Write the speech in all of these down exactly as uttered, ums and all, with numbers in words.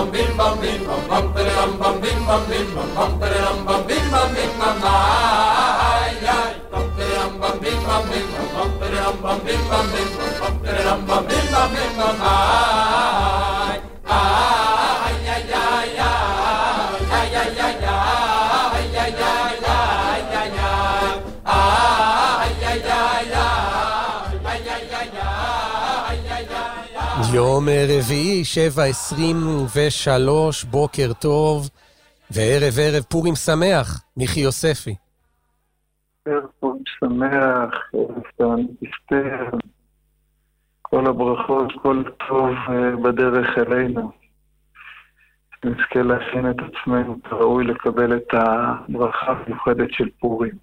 יום רביעי, שבע עשרים ושלוש, בוקר טוב, וערב ערב פורים שמח, מיכי יוספי. ערב פורים שמח, ערב תענית אסתר, כל הברכות, כל טוב בדרך אלינו. נזכה להכין את עצמנו, ראוי לקבל את הברכה המיוחדת של פורים.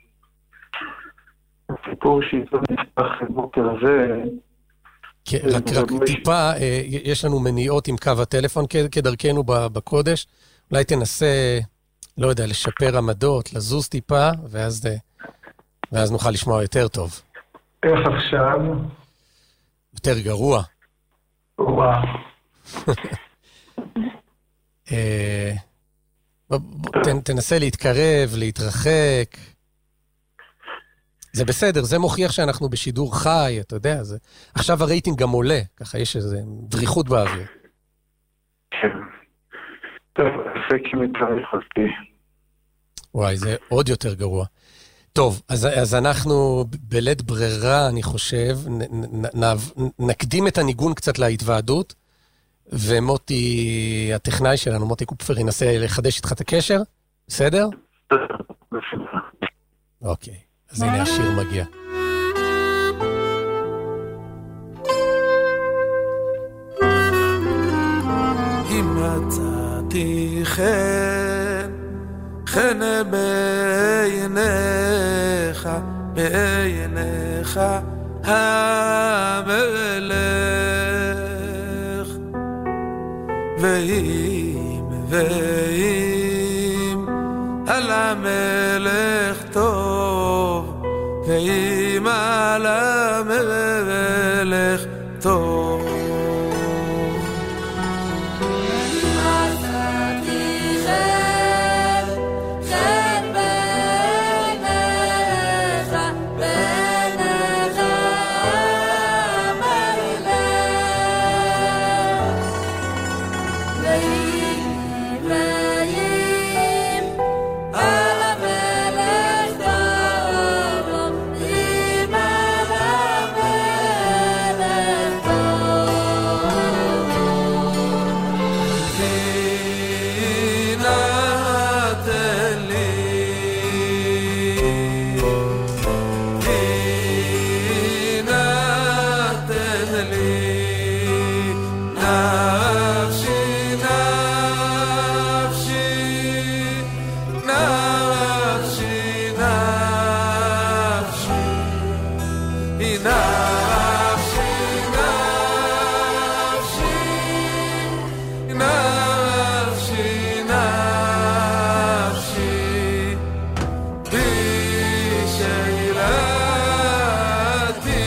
הסיפור שאיתו נפתח בוקר הזה, רק, רק טיפה, יש לנו מניעות עם קו הטלפון כדרכנו בקודש, אולי תנסה, לא יודע, לשפר עמדות, לזוז טיפה, ואז, ואז נוכל לשמוע יותר טוב. איך עכשיו? יותר גרוע. וואו. תנסה להתקרב, להתרחק. זה בסדר, זה מוכיח שאנחנו בשידור חי, אתה יודע, זה... עכשיו הרייטינג גם עולה, ככה יש איזו דריכות באוויר. כן. טוב, אפק מתאריך אותי. וואי, זה עוד יותר גרוע. טוב, אז, אז אנחנו בלית ברירה, אני חושב, נ, נ, נ, נקדים את הניגון קצת להתוועדות, ומוטי, הטכנאי שלנו, מוטי קופפר, ינסה לחדש איתך את הקשר, בסדר? בסדר. אוקיי. אז הנה השיר מגיע. אם מצאתי חן, חן בעיניך, בעיניך המלך. ואם, ואם על המלך טוב, ואם על המלך טוב. מצאתי חן, חן בעיניך, בעיניך המלך. ואם, ואם על המלך טוב, אם על המלך טוב. נתן לי, נתן לי, נפשי, נפשי, נפשי, נפשי, נפשי, נפשי, נפשי, נפשי, בשאלתי,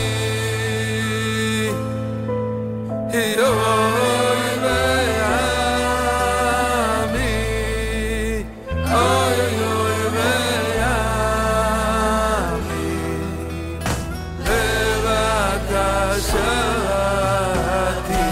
אוי ועמי, אוי אוי ועמי, לבקשתי.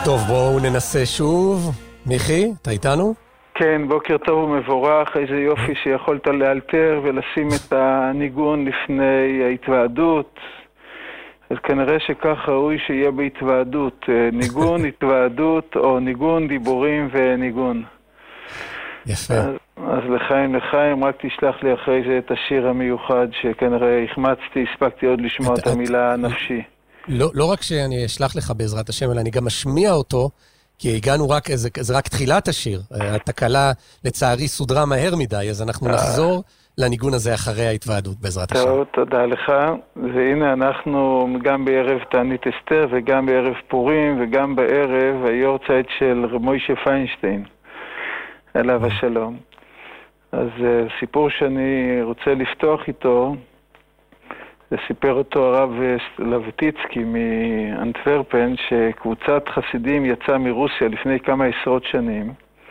טוב, בואו ננסה שוב. מיכי, אתה איתנו? כן, בוקר טוב ומבורך, איזה יופי שיכולת לאלתר ולשים את הניגון לפני ההתוועדות. אז כנראה שכך ראוי שיהיה בהתוועדות, ניגון, התוועדות, או ניגון, דיבורים וניגון. יפה. אז, אז לחיים, לחיים, רק תשלח לי אחרי זה את השיר המיוחד שכנראה החמצתי, הספקתי עוד לשמוע את, את המילה הנפשי. לא, לא רק שאני אשלח לך בעזרת השם, אלא אני גם אשמיע אותו, כי הגענו רק, זה, זה רק תחילת השיר. התקלה לצערי סודרה מהר מדי, אז אנחנו נחזור לניגון הזה אחרי ההתוועדות בעזרת השם. טוב, תודה לך. והנה אנחנו גם בערב תענית אסתר, וגם בערב פורים, וגם בערב היורצייט של רב מוישה פיינשטיין, עליו השלום. אז סיפור שאני רוצה לפתוח איתו, סיפר אותו הרב לבטיצקי מאנטוורפן, שקבוצת חסידים יצאה מרוסיה לפני כמה עשרות שנים,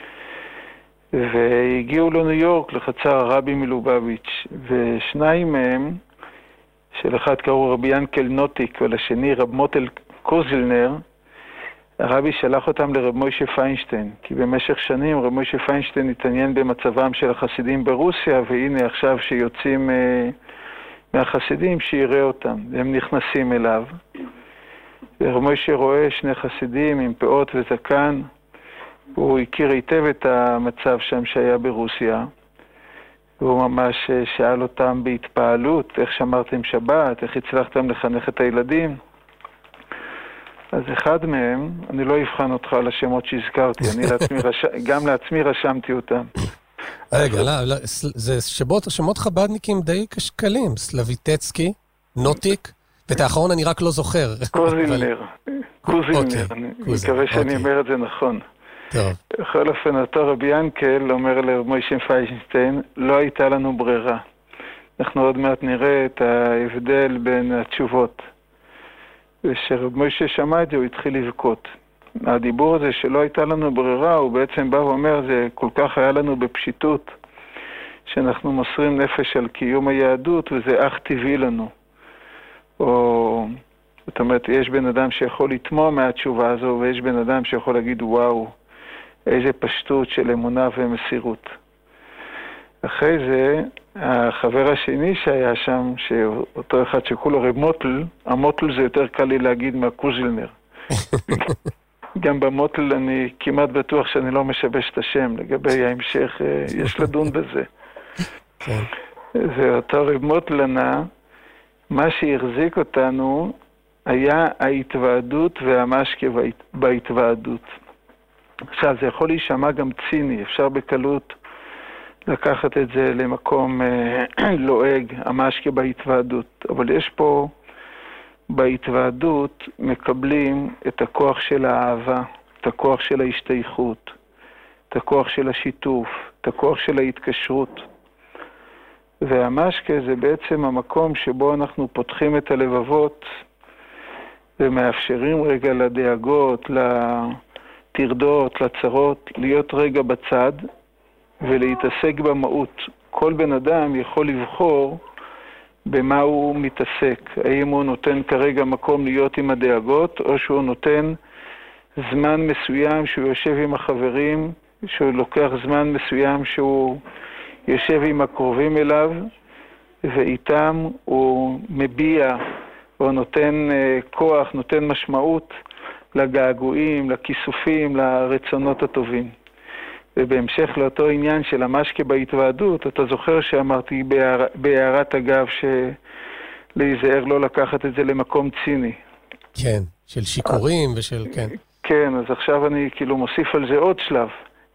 והגיעו לניו יורק לחצר הרבי מלובביץ', ושניים מהם, של אחד קראו רבי ינקל נוטיק ולשני רב מוטל קוזלנר, הרבי שלח אותם לרב מוישה פיינשטיין, כי במשך שנים רב מוישה פיינשטיין התעניין במצבם של החסידים ברוסיה, והנה עכשיו שיוצאים מהחסידים שיראה אותם, הם נכנסים אליו. ורב מוישה רואה שני חסידים עם פאות וזקן, הוא הכיר היטב את המצב שם שהיה ברוסיה, והוא ממש שאל אותם בהתפעלות, איך שמרתם שבת, איך הצלחתם לחנך את הילדים. אז אחד מהם, אני לא אבחן אותך על השמות שהזכרתי, אני לעצמי רש... גם לעצמי רשמתי אותם. רגע, לא, לא, זה שמות, שמות חבדניקים די קשקלים, סלוויטצקי, נוטיק, ואת האחרון אני רק לא זוכר. קוזילנר, קוזילנר, אני מקווה שאני אומר את זה נכון. טוב. בכל אופן, אותו רבי ינקל אומר לרב מוישה פיינשטיין, לא הייתה לנו ברירה. אנחנו עוד מעט נראה את ההבדל בין התשובות. ושרב מוישה שמע את זה, הוא התחיל לבכות. הדיבור הזה שלא הייתה לנו ברירה, הוא בעצם בא ואומר, זה כל כך היה לנו בפשיטות, שאנחנו מוסרים נפש על קיום היהדות, וזה אך טבעי לנו. או, זאת אומרת, יש בן אדם שיכול לתמוע מהתשובה הזו, ויש בן אדם שיכול להגיד, וואו, איזה פשטות של אמונה ומסירות. אחרי זה, החבר השני שהיה שם, שאותו אחד שכולו רב מוטל, המוטל זה יותר קל לי להגיד מהקוזלנר. גם במוטל אני כמעט בטוח שאני לא משבש את השם, לגבי ההמשך, יש לדון בזה. ואותו רב מוטל ענה, מה שהחזיק אותנו היה ההתוועדות והמשקה בהתוועדות. עכשיו, זה יכול להישמע גם ציני, אפשר בקלות לקחת את זה למקום לועג, המשקה בהתוועדות. אבל יש פה, בהתוועדות מקבלים את הכוח של האהבה, את הכוח של ההשתייכות, את הכוח של השיתוף, את הכוח של ההתקשרות. והמשקה זה בעצם המקום שבו אנחנו פותחים את הלבבות ומאפשרים רגע לדאגות, לטרדות, לצרות, להיות רגע בצד ולהתעסק במהות. כל בן אדם יכול לבחור במה הוא מתעסק. האם הוא נותן כרגע מקום להיות עם הדאגות, או שהוא נותן זמן מסוים שהוא יושב עם החברים, שהוא לוקח זמן מסוים שהוא יושב עם הקרובים אליו, ואיתם הוא מביע או נותן כוח, נותן משמעות לגעגועים, לכיסופים, לרצונות הטובים. ובהמשך לאותו עניין של המשקה בהתוועדות, אתה זוכר שאמרתי בהער, בהערת אגב שלהיזהר לא לקחת את זה למקום ציני. כן, של שיקורים ושל, כן. כן, אז עכשיו אני כאילו מוסיף על זה עוד שלב.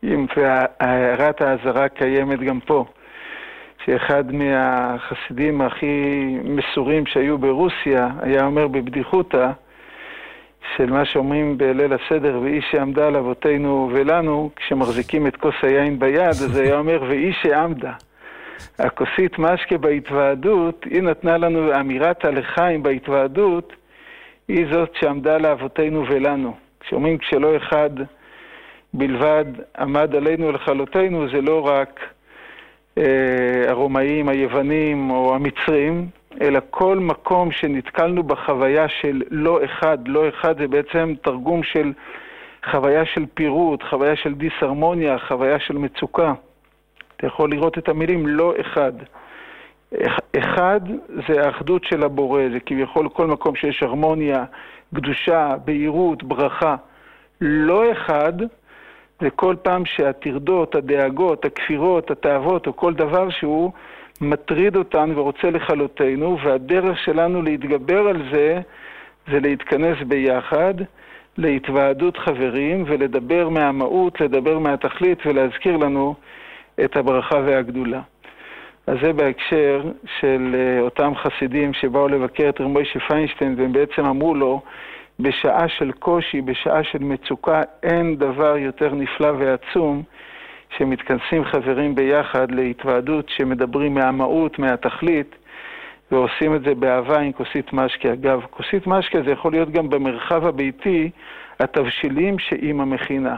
והערת האזהרה קיימת גם פה. שאחד מהחסידים הכי מסורים שהיו ברוסיה היה אומר בבדיחותא, של מה שאומרים בליל הסדר, ואיש שעמדה על אבותינו ולנו, כשמחזיקים את כוס היין ביד, אז היה אומר, ואיש שעמדה. הכוסית משקה בהתוועדות, היא נתנה לנו אמירת הלחיים בהתוועדות, היא זאת שעמדה לאבותינו ולנו. כשאומרים כשלא אחד בלבד עמד עלינו לכלותנו, זה לא רק אה, הרומאים, היוונים או המצרים, אלא כל מקום שנתקלנו בחוויה של לא אחד, לא אחד זה בעצם תרגום של חוויה של פירוט, חוויה של דיסהרמוניה, חוויה של מצוקה. אתה יכול לראות את המילים לא אחד. אחד זה האחדות של הבורא, זה כביכול כל מקום שיש הרמוניה, קדושה, בהירות, ברכה. לא אחד זה כל פעם שהטרדות, הדאגות, הכפירות, התאוות או כל דבר שהוא מטריד אותנו ורוצה לכלותנו, והדרך שלנו להתגבר על זה זה להתכנס ביחד, להתוועדות חברים ולדבר מהמהות, לדבר מהתכלית ולהזכיר לנו את הברכה והגדולה. אז זה בהקשר של אותם חסידים שבאו לבקר את רב מוישה פיינשטיין, והם בעצם אמרו לו, בשעה של קושי, בשעה של מצוקה, אין דבר יותר נפלא ועצום שמתכנסים חברים ביחד להתוועדות שמדברים מהמהות, מהתכלית, ועושים את זה באהבה עם כוסית משקה. אגב, כוסית משקה זה יכול להיות גם במרחב הביתי, התבשילים שאימא מכינה.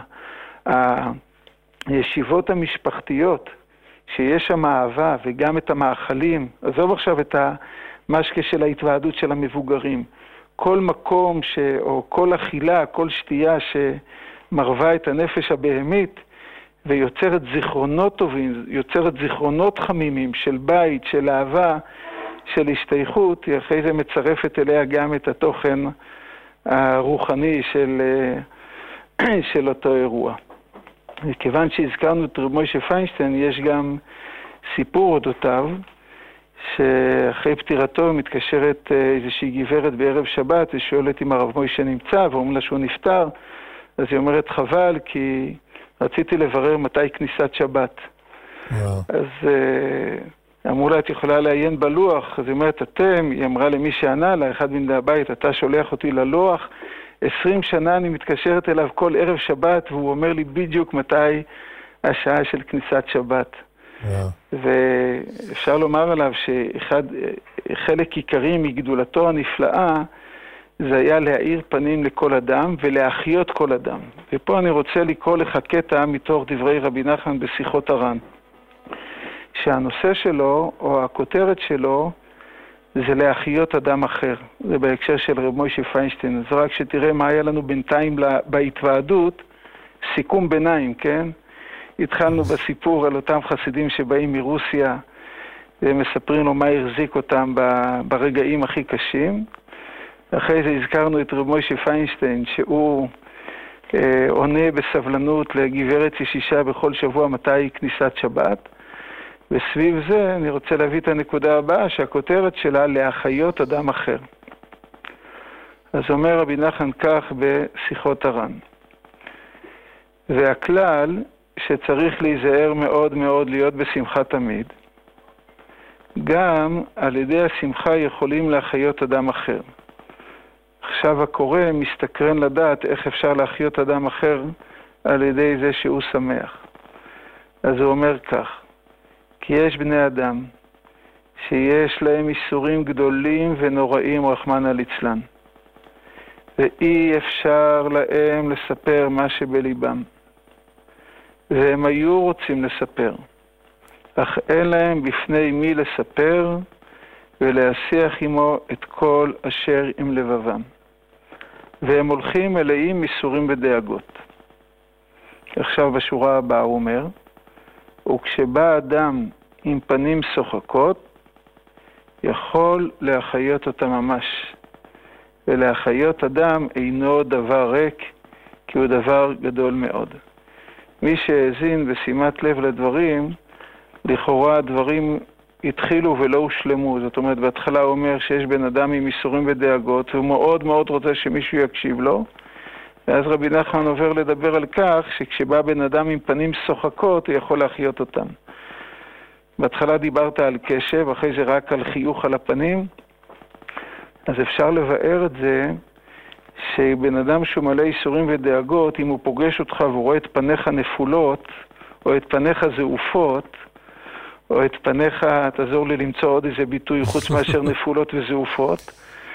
הישיבות המשפחתיות, שיש שם אהבה וגם את המאכלים, עזוב עכשיו את המשקה של ההתוועדות של המבוגרים. כל מקום ש... או כל אכילה, כל שתייה שמרווה את הנפש הבהמית ויוצרת זיכרונות טובים, יוצרת זיכרונות חמימים של בית, של אהבה, של השתייכות, היא אחרי זה מצרפת אליה גם את התוכן הרוחני של, של אותו אירוע. וכיוון שהזכרנו את רב מוישה פיינשטיין, יש גם סיפור אודותיו, שאחרי פטירתו מתקשרת איזושהי גברת בערב שבת ושואלת אם הרב מוישה נמצא, ואומרים לה שהוא נפטר. אז היא אומרת חבל כי רציתי לברר מתי כניסת שבת. Yeah. אז אמרו לה, את יכולה לעיין בלוח. אז היא אומרת, אתם, היא אמרה למי שענה לה, אחד מן הבית, אתה שולח אותי ללוח, עשרים שנה אני מתקשרת אליו כל ערב שבת, והוא אומר לי בדיוק מתי השעה של כניסת שבת. Yeah. ואפשר לומר עליו שאחד, חלק עיקרי מגדולתו הנפלאה, זה היה להאיר פנים לכל אדם ולהחיות כל אדם. ופה אני רוצה לקרוא לך קטע מתוך דברי רבי נחמן בשיחות הר"ן. שהנושא שלו, או הכותרת שלו, זה להחיות אדם אחר. זה בהקשר של רב מוישה פיינשטיין. אז רק שתראה מה היה לנו בינתיים בהתוועדות, סיכום ביניים, כן? התחלנו בסיפור על אותם חסידים שבאים מרוסיה, ומספרים לו מה החזיק אותם ברגעים הכי קשים. אחרי זה הזכרנו את רב מוישה פיינשטיין, שהוא אה, עונה בסבלנות לגברת ישישה בכל שבוע מתי כניסת שבת. וסביב זה אני רוצה להביא את הנקודה הבאה, שהכותרת שלה להחיות אדם אחר. אז אומר רבי נחמן כך בשיחות הר"ן. והכלל שצריך להיזהר מאוד מאוד להיות בשמחה תמיד, גם על ידי השמחה יכולים להחיות אדם אחר. עכשיו הקורא מסתקרן לדעת איך אפשר להחיות אדם אחר על ידי זה שהוא שמח. אז הוא אומר כך, כי יש בני אדם שיש להם איסורים גדולים ונוראים רחמנא ליצלן, ואי אפשר להם לספר מה שבליבם, והם היו רוצים לספר, אך אין להם בפני מי לספר ולהשיח עמו את כל אשר עם לבבם, והם הולכים מלאים איסורים ודאגות. עכשיו בשורה הבאה הוא אומר, וכשבא אדם עם פנים שוחקות, יכול להחיות אותה ממש. ולהחיות אדם אינו דבר ריק, כי הוא דבר גדול מאוד. מי שהאזין ושימת לב לדברים, לכאורה הדברים התחילו ולא הושלמו. זאת אומרת, בהתחלה הוא אומר שיש בן אדם עם איסורים ודאגות, והוא מאוד מאוד רוצה שמישהו יקשיב לו. ואז רבי נחמן עובר לדבר על כך שכשבא בן אדם עם פנים שוחקות, הוא יכול להחיות אותם. בהתחלה דיברת על קשב, אחרי זה רק על חיוך על הפנים. אז אפשר לבאר את זה שבן אדם שהוא מלא איסורים ודאגות, אם הוא פוגש אותך והוא רואה את פניך נפולות, או את פניך זעופות, או את פניך, תעזור לי למצוא עוד איזה ביטוי חוץ מאשר נפולות וזעופות.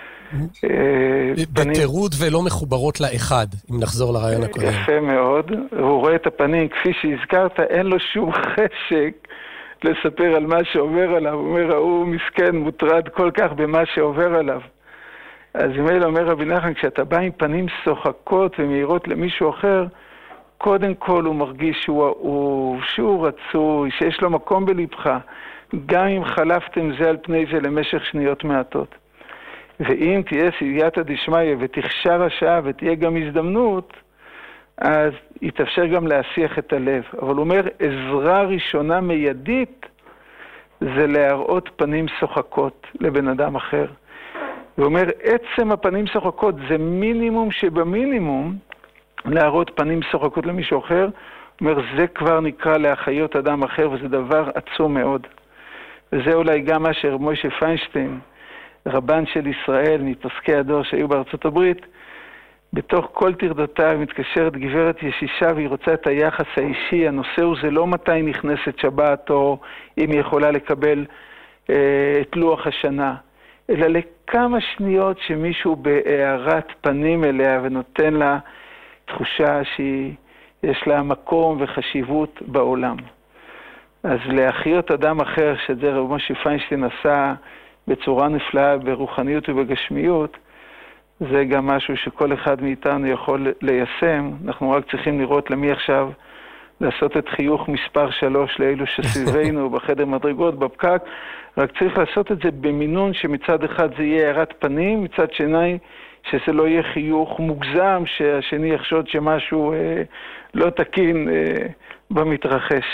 בטירוד ולא מחוברות לאחד, אם נחזור לרעיון הקודם. יפה מאוד. הוא רואה את הפנים, כפי שהזכרת, אין לו שום חשק לספר על מה שעובר עליו. הוא אומר, הוא מסכן, מוטרד כל כך במה שעובר עליו. אז ממילא אומר רבי נחמן, כשאתה בא עם פנים שוחקות ומאירות למישהו אחר, קודם כל הוא מרגיש שהוא, הוא, שהוא רצוי, שיש לו מקום בלבך, גם אם חלפתם זה על פני זה למשך שניות מעטות. ואם תהיה סייעתא דשמיא ותחשר השעה ותהיה גם הזדמנות, אז יתאפשר גם להסיח את הלב. אבל הוא אומר, עזרה ראשונה מיידית זה להראות פנים שוחקות לבן אדם אחר. הוא אומר, עצם הפנים שוחקות זה מינימום שבמינימום להראות פנים שוחקות למישהו אחר. הוא אומר, זה כבר נקרא להחיות אדם אחר, וזה דבר עצום מאוד. וזה אולי גם מה שרב מוישה פיינשטיין, רבן של ישראל, מפסקי הדור שהיו בארצות הברית, בתוך כל תרדותיו מתקשרת גברת ישישה והיא רוצה את היחס האישי. הנושא הוא זה לא מתי נכנסת שבת או אם היא יכולה לקבל אה, את לוח השנה, אלא לכמה שניות שמישהו בהערת פנים אליה ונותן לה תחושה שיש לה מקום וחשיבות בעולם. אז להחיות אדם אחר, שזה רב משה פיינשטיין עשה בצורה נפלאה ברוחניות ובגשמיות, זה גם משהו שכל אחד מאיתנו יכול ליישם. אנחנו רק צריכים לראות למי עכשיו לעשות את חיוך מספר שלוש לאלו שסביבנו בחדר מדרגות, בפקק. רק צריך לעשות את זה במינון שמצד אחד זה יהיה הערת פנים, מצד שני שזה לא יהיה חיוך מוגזם, שהשני יחשוד שמשהו אה, לא תקין אה, במתרחש.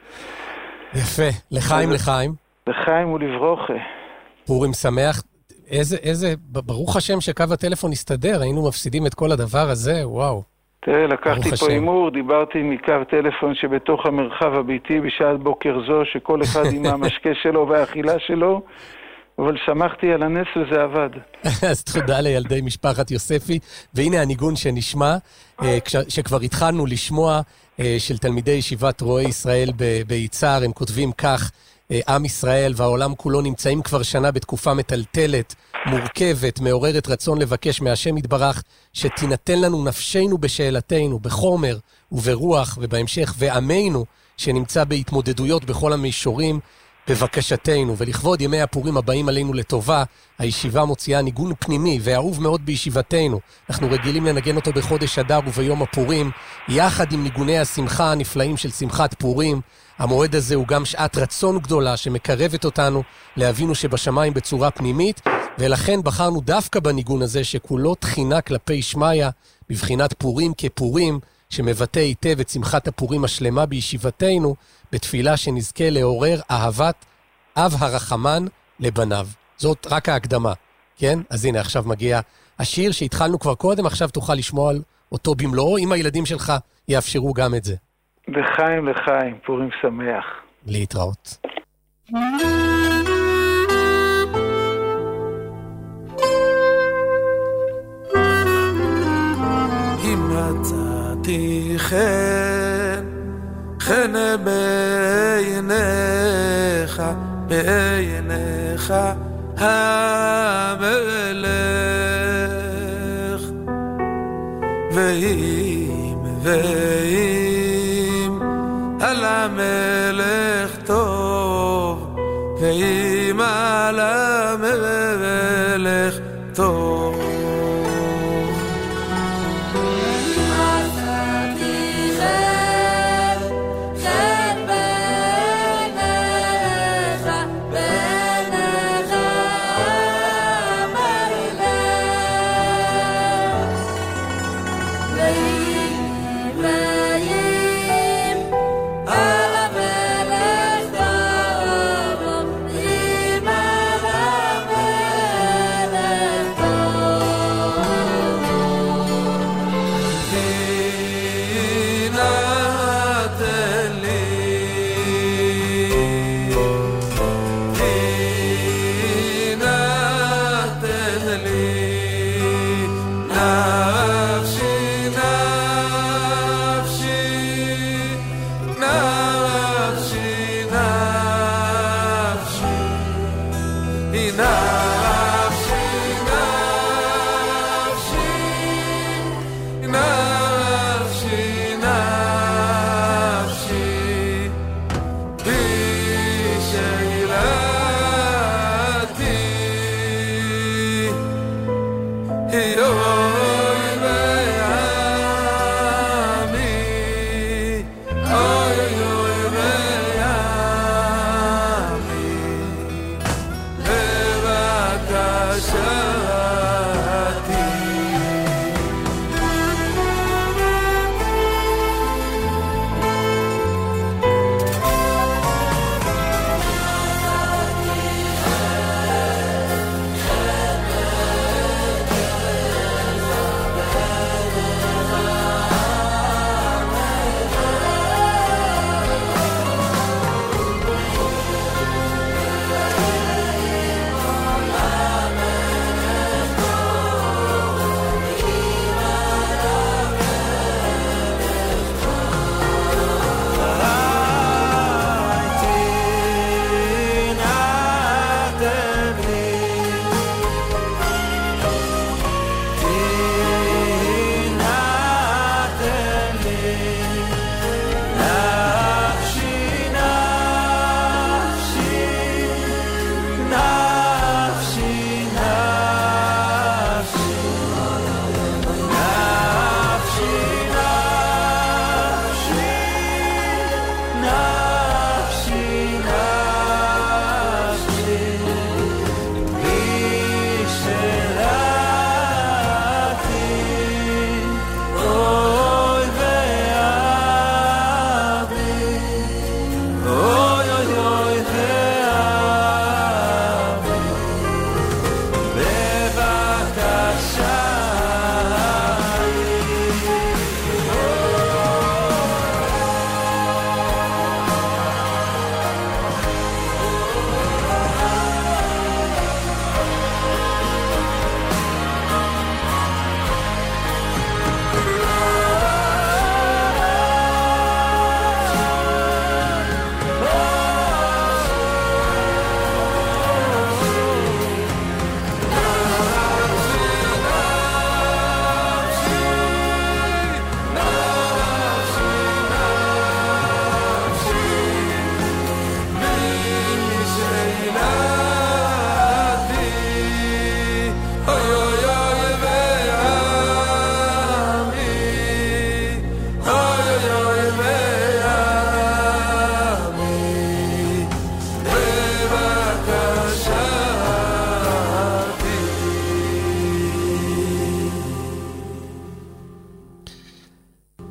יפה. לחיים, לחיים. לחיים ולברוכה. פורים שמח. איזה, איזה, ברוך השם שקו הטלפון הסתדר, היינו מפסידים את כל הדבר הזה, וואו. תראה, לקחתי פה אימור, דיברתי מקו טלפון שבתוך המרחב הביתי בשעת בוקר זו, שכל אחד עם המשקה שלו והאכילה שלו, אבל שמחתי על הנס וזה עבד. אז תודה לילדי משפחת יוספי, והנה הניגון שנשמע, שכבר התחלנו לשמוע, של תלמידי ישיבת רועי ישראל ביצהר, הם כותבים כך, עם ישראל והעולם כולו נמצאים כבר שנה בתקופה מטלטלת, מורכבת, מעוררת רצון לבקש מהשם יתברך, שתינתן לנו נפשנו בשאלתנו, בחומר וברוח, ובהמשך ועמנו, שנמצא בהתמודדויות בכל המישורים, בבקשתנו. ולכבוד ימי הפורים הבאים עלינו לטובה, הישיבה מוציאה ניגון פנימי ואהוב מאוד בישיבתנו. אנחנו רגילים לנגן אותו בחודש אדר וביום הפורים, יחד עם ניגוני השמחה הנפלאים של שמחת פורים. המועד הזה הוא גם שעת רצון גדולה שמקרבת אותנו לאבינו שבשמיים בצורה פנימית, ולכן בחרנו דווקא בניגון הזה שכולו תחינה כלפי שמיה, בבחינת פורים כפורים, שמבטא היטב את שמחת הפורים השלמה בישיבתנו, בתפילה שנזכה לעורר אהבת אב הרחמן לבניו. זאת רק ההקדמה, כן? אז הנה עכשיו מגיע השיר שהתחלנו כבר קודם, עכשיו תוכל לשמוע על אותו במלואו, אם הילדים שלך יאפשרו גם את זה. לחיים, לחיים, פורים שמח. להתראות. אם מצאתי חן, חן בעיניך, בעיניך המלך, ואם ואם על המלך טוב, ואם על המלך טוב. על המלך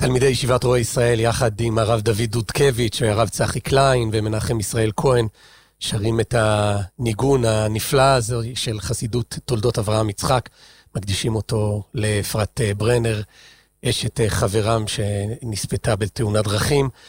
תלמידי ישיבת רועי ישראל, יחד עם הרב דוד דודקביץ' והרב צחי קליין ומנחם ישראל כהן, שרים את הניגון הנפלא הזה של חסידות תולדות אברהם יצחק, מקדישים אותו לאפרת ברנר, אשת חברם שנספתה בתאונת דרכים.